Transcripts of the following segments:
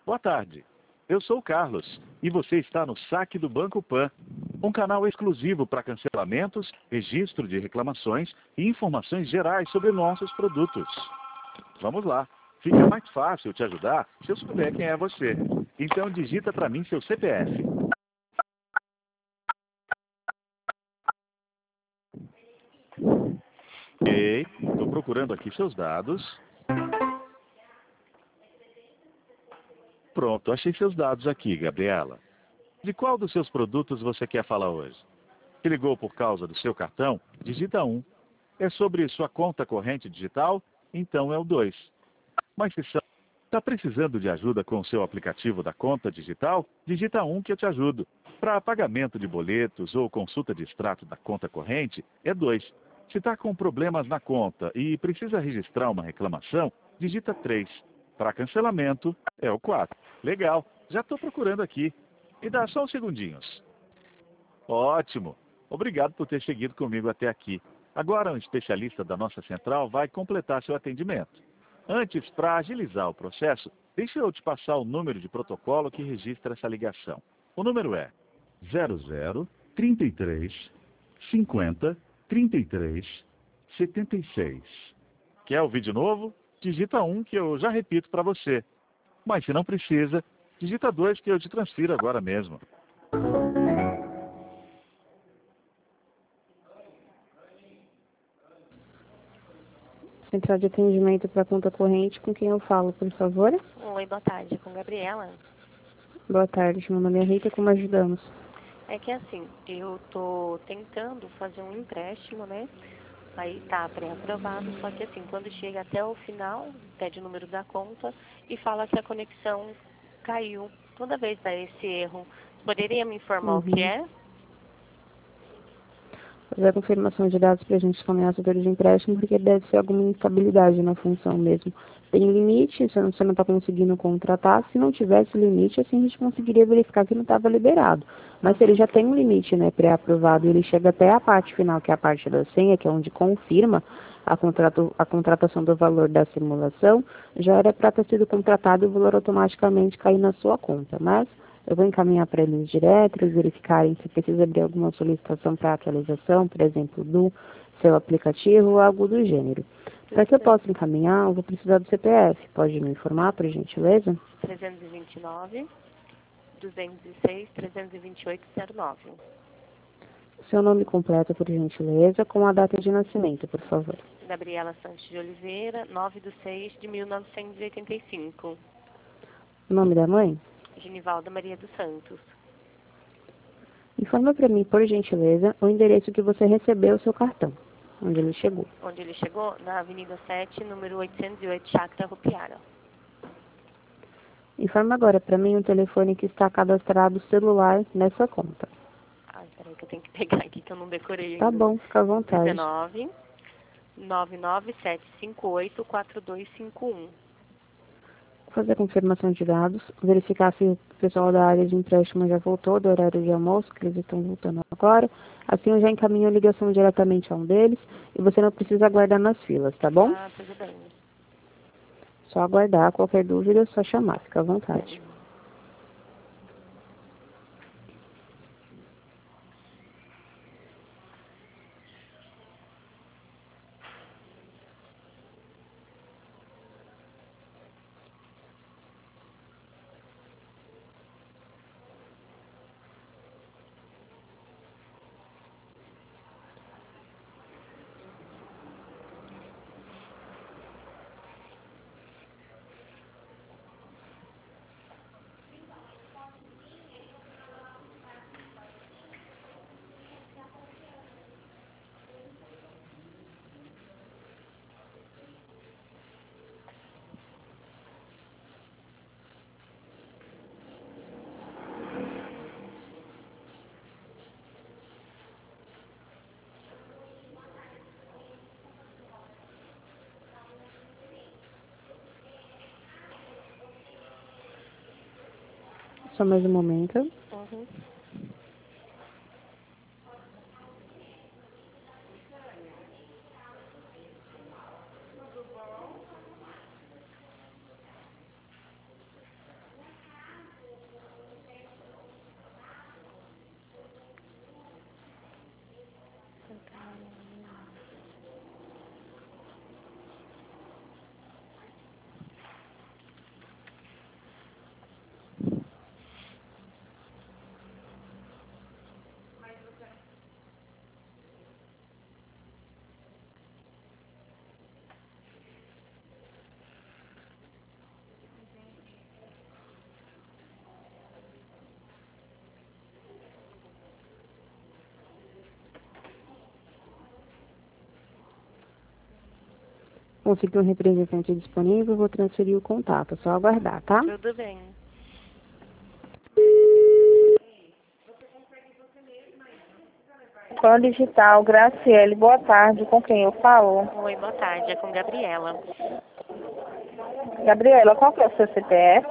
Boa tarde. Eu sou o Carlos e você está no Saque do Banco Pan, um canal exclusivo para cancelamentos, registro de reclamações e informações gerais sobre nossos produtos. Vamos lá. Fica mais fácil te ajudar se eu souber quem é você. Então digita para mim seu CPF. Ok, estou procurando aqui seus dados. Pronto, achei seus dados aqui, Gabriela. De qual dos seus produtos você quer falar hoje? Se ligou por causa do seu cartão? Digita 1. É sobre sua conta corrente digital? Então é o 2. Mas se está precisando de ajuda com o seu aplicativo da conta digital? Digita 1 que eu te ajudo. Para pagamento de boletos ou consulta de extrato da conta corrente, é 2. Se está com problemas na conta e precisa registrar uma reclamação, digita 3. Para cancelamento, é o 4. Legal, já estou procurando aqui. Me dá só uns segundinhos. Ótimo. Obrigado por ter seguido comigo até aqui. Agora um especialista da nossa central vai completar seu atendimento. Antes, para agilizar o processo, deixa eu te passar o número de protocolo que registra essa ligação. O número é 00 33 50 33 76. Quer ouvir de novo? Digita 1 que eu já repito para você. Mas se não precisa, digita 2 que eu te transfiro agora mesmo. Central de atendimento para conta corrente, com quem eu falo, por favor? Oi, boa tarde, com Gabriela. Boa tarde, meu nome é Rita, como ajudamos? É que assim, eu tô tentando fazer um empréstimo, né? Aí tá pré-aprovado, só que assim, quando chega até o final, pede o número da conta e fala que a conexão caiu. Toda vez dá esse erro. Poderia me informar o que é? Fazer a confirmação de dados para a gente escanear as de empréstimo, porque deve ser alguma instabilidade na função mesmo. Tem limite, você não está conseguindo contratar. Se não tivesse limite, assim a gente conseguiria verificar que não estava liberado. Mas se ele já tem um limite, né, pré-aprovado, e ele chega até a parte final, que é a parte da senha, que é onde confirma a contratação do valor da simulação, já era para ter sido contratado e o valor automaticamente cair na sua conta. Mas eu vou encaminhar para eles direto, eles verificarem se precisa abrir alguma solicitação para atualização, por exemplo, do seu aplicativo ou algo do gênero. Para que eu possa encaminhar, eu vou precisar do CPF. Pode me informar, por gentileza? 329 206 32809. Seu nome completo, por gentileza, com a data de nascimento, por favor. Gabriela Santos de Oliveira, 9/6/1985. O nome da mãe? Genivalda Maria dos Santos. Informa para mim, por gentileza, o endereço que você recebeu o seu cartão, onde ele chegou. Onde ele chegou? Na Avenida 7, número 808, Chácara Rupiara. Informa agora para mim o telefone que está cadastrado celular nessa conta. Ai, peraí que eu tenho que pegar aqui que eu não decorei ainda. Tá bom, fica à vontade. 19 99758 4251. Fazer a confirmação de dados, verificar se o pessoal da área de empréstimo já voltou do horário de almoço, que eles estão voltando agora. Assim eu já encaminho a ligação diretamente a um deles e você não precisa aguardar nas filas, tá bom? Ah, tudo bem. Só aguardar, qualquer dúvida é só chamar, fica à vontade. Só mais um momento. Uhum. Consegui um representante disponível, vou transferir o contato. Só aguardar, tá? Tudo bem. Escola Digital, Graciele, boa tarde. Com quem eu falo? Oi, boa tarde. É com Gabriela. Gabriela, qual que é o seu CPF?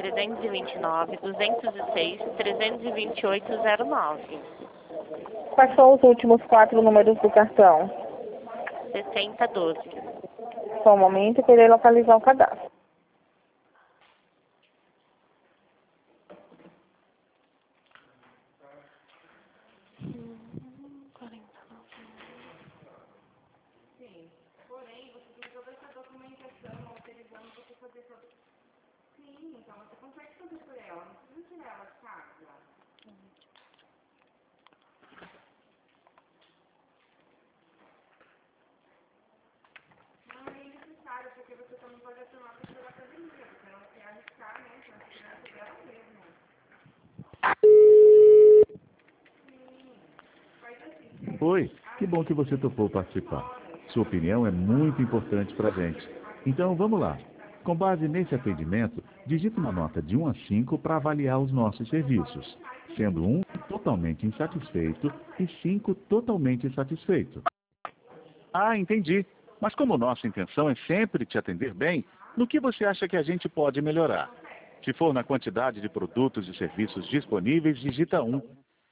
329-206-328-09. Quais são os últimos 4 números do cartão? 6012. Só um momento, eu queria localizar o cadastro. Oi, que bom que você topou participar. Sua opinião é muito importante para a gente. Então vamos lá. Com base nesse atendimento, digite uma nota de 1 a 5 para avaliar os nossos serviços, sendo 1 totalmente insatisfeito e 5 totalmente satisfeito. Ah, entendi. Mas como nossa intenção é sempre te atender bem, no que você acha que a gente pode melhorar? Se for na quantidade de produtos e serviços disponíveis, digita 1.